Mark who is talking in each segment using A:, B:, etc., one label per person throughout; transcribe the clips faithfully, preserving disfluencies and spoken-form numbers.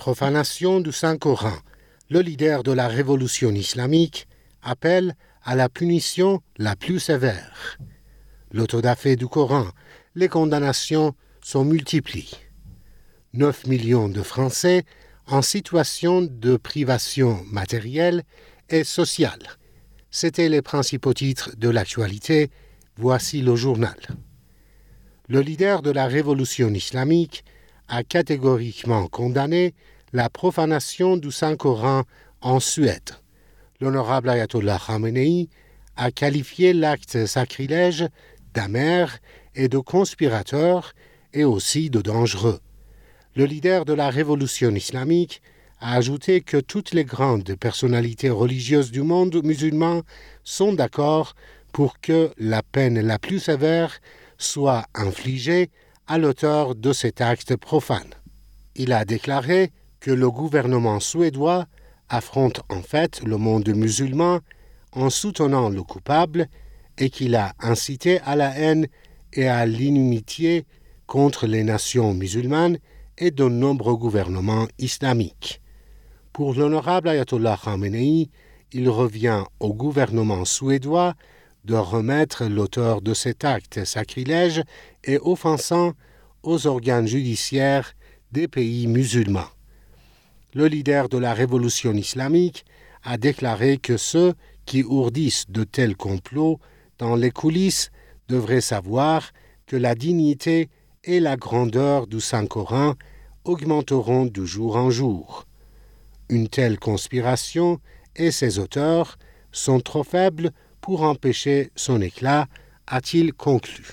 A: Profanation du Saint-Coran. Le leader de la révolution islamique appelle à la punition la plus sévère. L'autodafé du Coran, les condamnations sont multipliées. neuf millions de Français en situation de privation matérielle et sociale. C'étaient les principaux titres de l'actualité. Voici le journal. Le leader de la révolution islamique a catégoriquement condamné la profanation du Saint-Coran en Suède. L'honorable Ayatollah Khamenei a qualifié l'acte sacrilège d'amer et de conspirateur et aussi de dangereux. Le leader de la révolution islamique a ajouté que toutes les grandes personnalités religieuses du monde musulman sont d'accord pour que la peine la plus sévère soit infligée à l'auteur de cet acte profane. Il a déclaré que le gouvernement suédois affronte en fait le monde musulman en soutenant le coupable et qu'il a incité à la haine et à l'inimitié contre les nations musulmanes et de nombreux gouvernements islamiques. Pour l'honorable Ayatollah Khamenei, il revient au gouvernement suédois de remettre l'auteur de cet acte sacrilège et offensant aux organes judiciaires des pays musulmans. Le leader de la révolution islamique a déclaré que ceux qui ourdissent de tels complots dans les coulisses devraient savoir que la dignité et la grandeur du Saint-Coran augmenteront de jour en jour. Une telle conspiration et ses auteurs sont trop faibles pour empêcher son éclat, a-t-il conclu.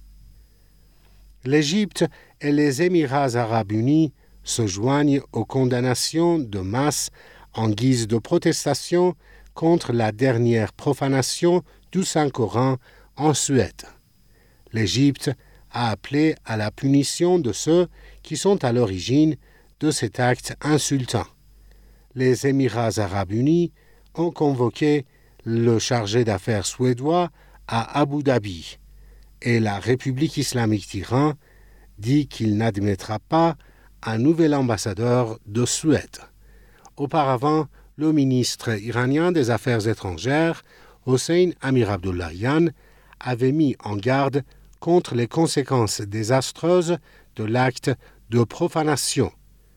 A: L'Égypte et les Émirats arabes unis se joignent aux condamnations de masse en guise de protestation contre la dernière profanation du Saint-Coran en Suède. L'Égypte a appelé à la punition de ceux qui sont à l'origine de cet acte insultant. Les Émirats arabes unis ont convoqué le chargé d'affaires suédois à Abu Dhabi et la République islamique d'Iran dit qu'il n'admettra pas un nouvel ambassadeur de Suède. Auparavant, le ministre iranien des Affaires étrangères, Hossein Amir-Abdollahian, avait mis en garde contre les conséquences désastreuses de l'acte de profanation.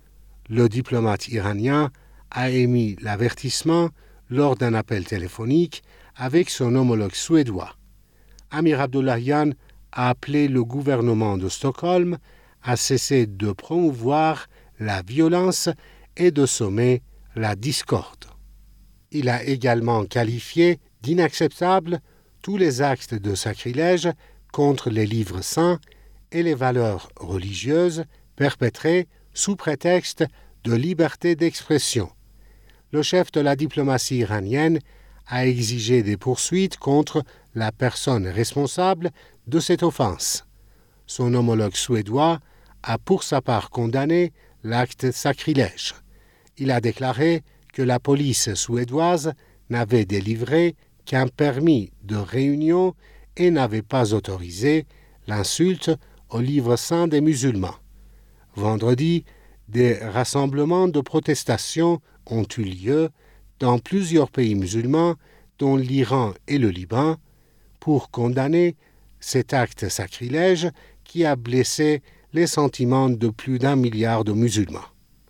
A: Le diplomate iranien a émis l'avertissement lors d'un appel téléphonique avec son homologue suédois. Amir Abdollahian a appelé le gouvernement de Stockholm à cesser de promouvoir la violence et de semer la discorde. Il a également qualifié d'inacceptables tous les actes de sacrilège contre les livres saints et les valeurs religieuses perpétrés sous prétexte de liberté d'expression. Le chef de la diplomatie iranienne a exigé des poursuites contre la personne responsable de cette offense. Son homologue suédois a pour sa part condamné l'acte sacrilège. Il a déclaré que la police suédoise n'avait délivré qu'un permis de réunion et n'avait pas autorisé l'insulte au livre saint des musulmans. Vendredi, des rassemblements de protestation ont eu lieu dans plusieurs pays musulmans, dont l'Iran et le Liban, pour condamner cet acte sacrilège qui a blessé les sentiments de plus d'un milliard de musulmans.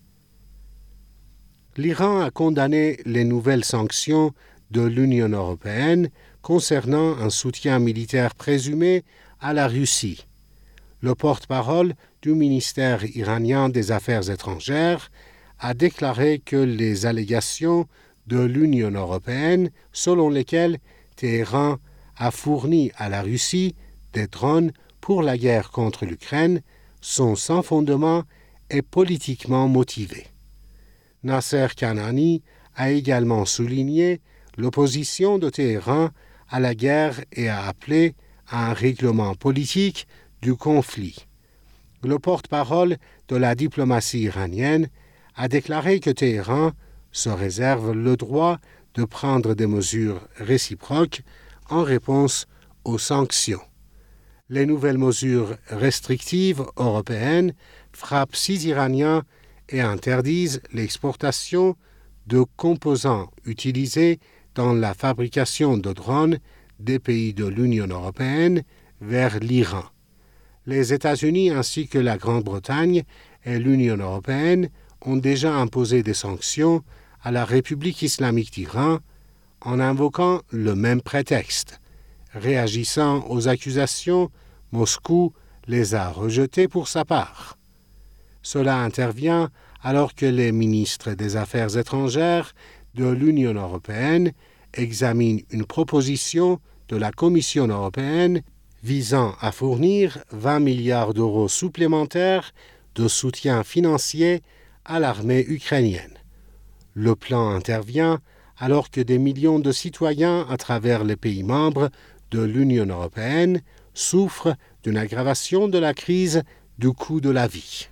A: L'Iran a condamné les nouvelles sanctions de l'Union européenne concernant un soutien militaire présumé à la Russie. Le porte-parole du ministère iranien des Affaires étrangères a déclaré que les allégations de l'Union européenne selon lesquelles Téhéran a fourni à la Russie des drones pour la guerre contre l'Ukraine sont sans fondement et politiquement motivées. Nasser Kanani a également souligné l'opposition de Téhéran à la guerre et a appelé à un règlement politique du conflit. Le porte-parole de la diplomatie iranienne a déclaré que Téhéran se réserve le droit de prendre des mesures réciproques en réponse aux sanctions. Les nouvelles mesures restrictives européennes frappent six Iraniens et interdisent l'exportation de composants utilisés dans la fabrication de drones des pays de l'Union européenne vers l'Iran. Les États-Unis ainsi que la Grande-Bretagne et l'Union européenne ont déjà imposé des sanctions à la République islamique d'Iran en invoquant le même prétexte. Réagissant aux accusations, Moscou les a rejetées pour sa part. Cela intervient alors que les ministres des Affaires étrangères de l'Union européenne examinent une proposition de la Commission européenne visant à fournir vingt milliards d'euros supplémentaires de soutien financier à l'armée ukrainienne. Le plan intervient alors que des millions de citoyens à travers les pays membres de l'Union européenne souffrent d'une aggravation de la crise du coût de la vie.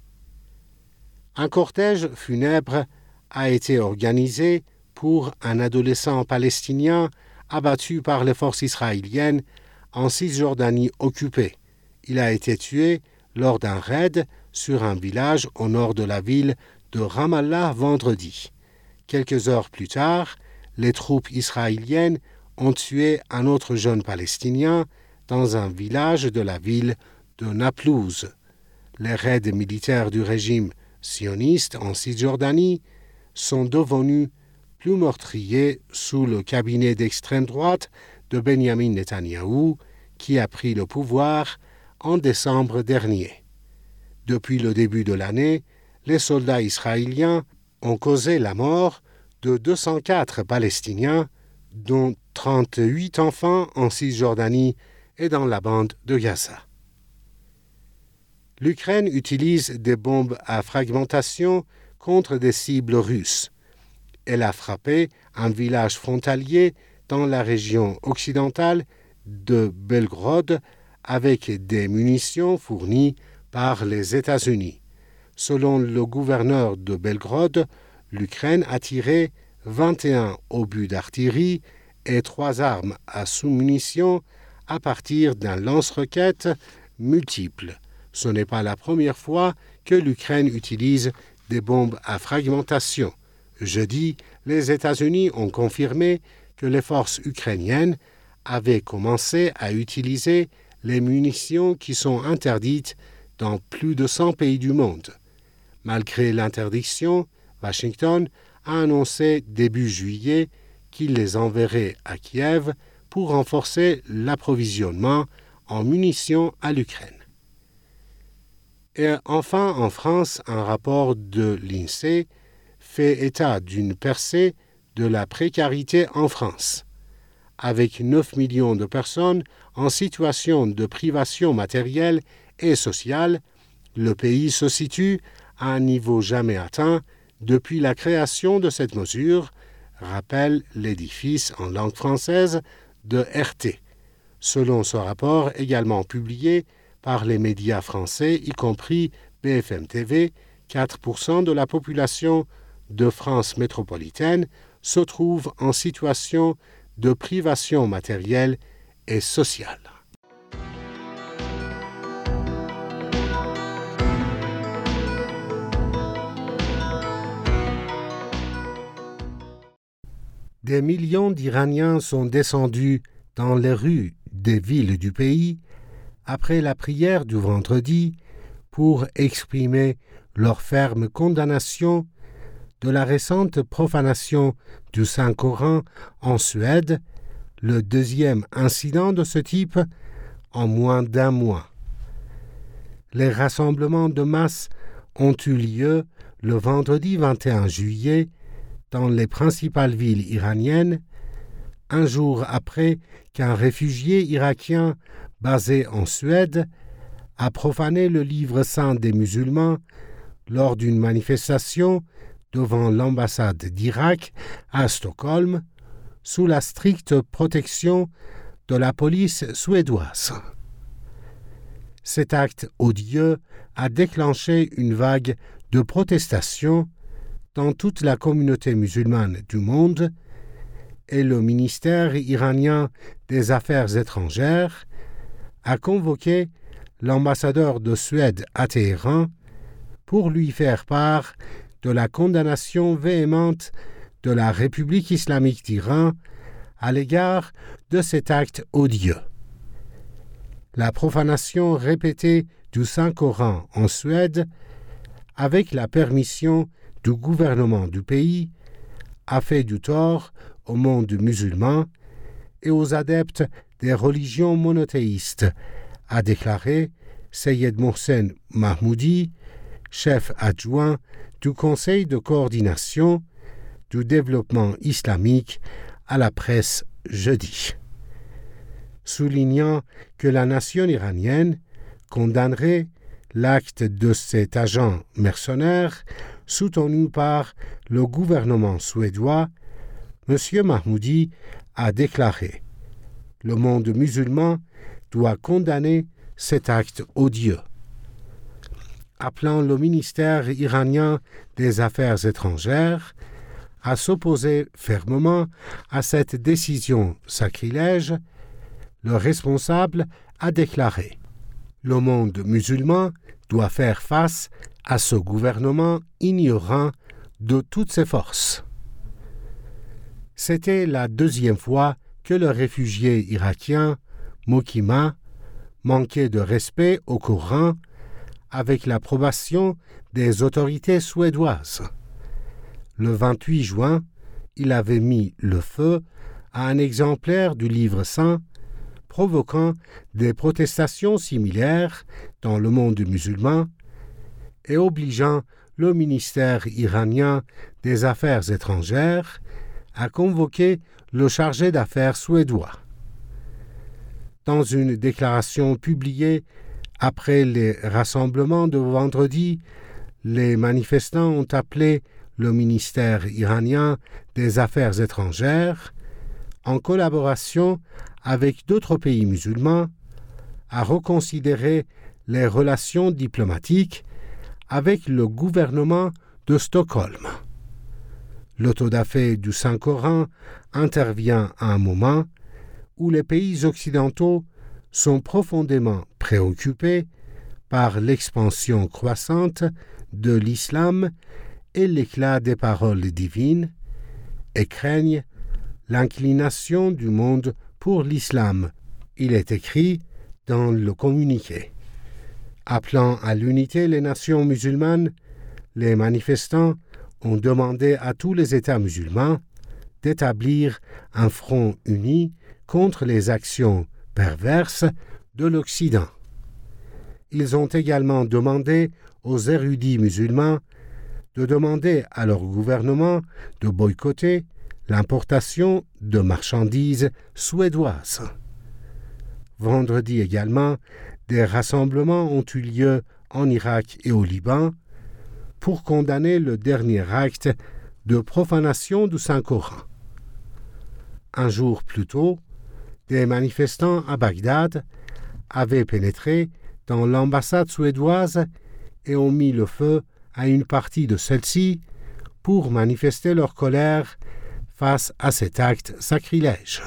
A: Un cortège funèbre a été organisé pour un adolescent palestinien abattu par les forces israéliennes en Cisjordanie occupée. Il a été tué lors d'un raid sur un village au nord de la ville de Ramallah vendredi. Quelques heures plus tard, les troupes israéliennes ont tué un autre jeune Palestinien dans un village de la ville de Naplouse. Les raids militaires du régime sioniste en Cisjordanie sont devenus plus meurtriers sous le cabinet d'extrême droite de Benjamin Netanyahou, qui a pris le pouvoir en décembre dernier. Depuis le début de l'année, les soldats israéliens ont causé la mort de deux cent quatre Palestiniens, dont trente-huit enfants en Cisjordanie et dans la bande de Gaza. L'Ukraine utilise des bombes à fragmentation contre des cibles russes. Elle a frappé un village frontalier dans la région occidentale de Belgorod avec des munitions fournies par les États-Unis. Selon le gouverneur de Belgorod, l'Ukraine a tiré vingt et un obus d'artillerie et trois armes à sous-munitions à partir d'un lance-roquettes multiple. Ce n'est pas la première fois que l'Ukraine utilise des bombes à fragmentation. Jeudi, les États-Unis ont confirmé que les forces ukrainiennes avaient commencé à utiliser les munitions qui sont interdites dans plus de cent pays du monde. Malgré l'interdiction, Washington a annoncé début juillet qu'il les enverrait à Kiev pour renforcer l'approvisionnement en munitions à l'Ukraine. Et enfin, en France, un rapport de l'INSEE fait état d'une percée de la précarité en France. Avec neuf millions de personnes en situation de privation matérielle et sociale, le pays se situe à un niveau jamais atteint depuis la création de cette mesure, rappelle l'édifice en langue française de R T. Selon ce rapport également publié par les médias français, y compris B F M T V, quatre pour cent de la population de France métropolitaine se trouve en situation de privation matérielle et sociale. Des millions d'Iraniens sont descendus dans les rues des villes du pays après la prière du vendredi pour exprimer leur ferme condamnation de la récente profanation du Saint-Coran en Suède, le deuxième incident de ce type en moins d'un mois. Les rassemblements de masse ont eu lieu le vendredi vingt et un juillet dans les principales villes iraniennes, un jour après qu'un réfugié irakien basé en Suède a profané le livre saint des musulmans lors d'une manifestation devant l'ambassade d'Irak à Stockholm, sous la stricte protection de la police suédoise. Cet acte odieux a déclenché une vague de protestations dans toute la communauté musulmane du monde et le ministère iranien des Affaires étrangères a convoqué l'ambassadeur de Suède à Téhéran pour lui faire part de la condamnation véhémente de la République islamique d'Iran à l'égard de cet acte odieux. La profanation répétée du Saint-Coran en Suède, avec la permission du gouvernement du pays, a fait du tort au monde musulman et aux adeptes des religions monothéistes, a déclaré Seyed Mohsen Mahmoudi, chef adjoint du Conseil de coordination du développement islamique à la presse jeudi, soulignant que la nation iranienne condamnerait l'acte de cet agent mercenaire soutenu par le gouvernement suédois. M. Mahmoudi a déclaré « Le monde musulman doit condamner cet acte odieux », appelant le ministère iranien des Affaires étrangères à s'opposer fermement à cette décision sacrilège. Le responsable a déclaré « Le monde musulman doit faire face à ce gouvernement ignorant de toutes ses forces ». C'était la deuxième fois que le réfugié irakien Mokima manquait de respect au Coran avec l'approbation des autorités suédoises. Le vingt-huit juin, il avait mis le feu à un exemplaire du livre saint, provoquant des protestations similaires dans le monde musulman et obligeant le ministère iranien des Affaires étrangères à convoquer le chargé d'affaires suédois. Dans une déclaration publiée après les rassemblements de vendredi, les manifestants ont appelé le ministère iranien des Affaires étrangères, en collaboration avec d'autres pays musulmans, à reconsidérer les relations diplomatiques avec le gouvernement de Stockholm. L'autodafé du Saint-Coran intervient à un moment où les pays occidentaux sont profondément préoccupés par l'expansion croissante de l'islam et l'éclat des paroles divines et craignent l'inclination du monde pour l'islam. Il est écrit dans le communiqué. Appelant à l'unité les nations musulmanes, les manifestants ont demandé à tous les États musulmans d'établir un front uni contre les actions perverses de l'Occident. Ils ont également demandé aux érudits musulmans de demander à leur gouvernement de boycotter l'importation de marchandises suédoises. Vendredi également, des rassemblements ont eu lieu en Irak et au Liban pour condamner le dernier acte de profanation du Saint-Coran. Un jour plus tôt, des manifestants à Bagdad avaient pénétré dans l'ambassade suédoise et ont mis le feu à une partie de celle-ci pour manifester leur colère face à cet acte sacrilège.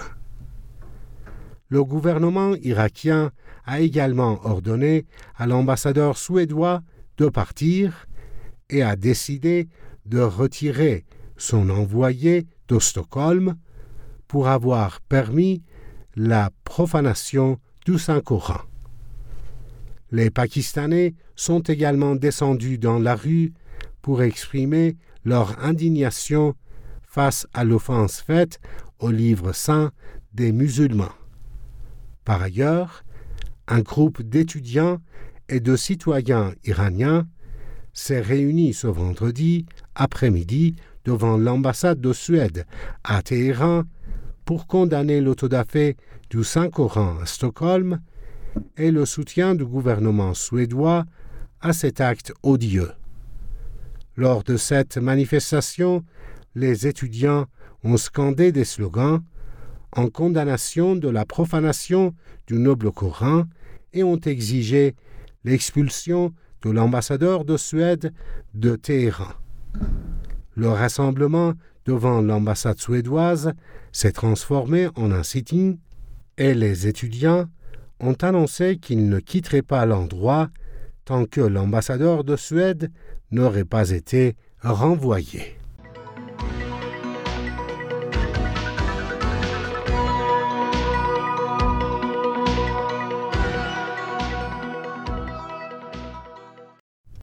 A: Le gouvernement irakien a également ordonné à l'ambassadeur suédois de partir et a décidé de retirer son envoyé de Stockholm pour avoir permis la profanation du Saint-Coran. Les Pakistanais sont également descendus dans la rue pour exprimer leur indignation face à l'offense faite au livre saint des musulmans. Par ailleurs, un groupe d'étudiants et de citoyens iraniens s'est réuni ce vendredi après-midi devant l'ambassade de Suède à Téhéran pour condamner l'autodafé du Saint-Coran à Stockholm et le soutien du gouvernement suédois à cet acte odieux. Lors de cette manifestation, les étudiants ont scandé des slogans en condamnation de la profanation du noble Coran et ont exigé l'expulsion de l'ambassadeur de Suède de Téhéran. Le rassemblement devant l'ambassade suédoise s'est transformé en un sit-in et les étudiants ont annoncé qu'ils ne quitteraient pas l'endroit tant que l'ambassadeur de Suède n'aurait pas été renvoyé.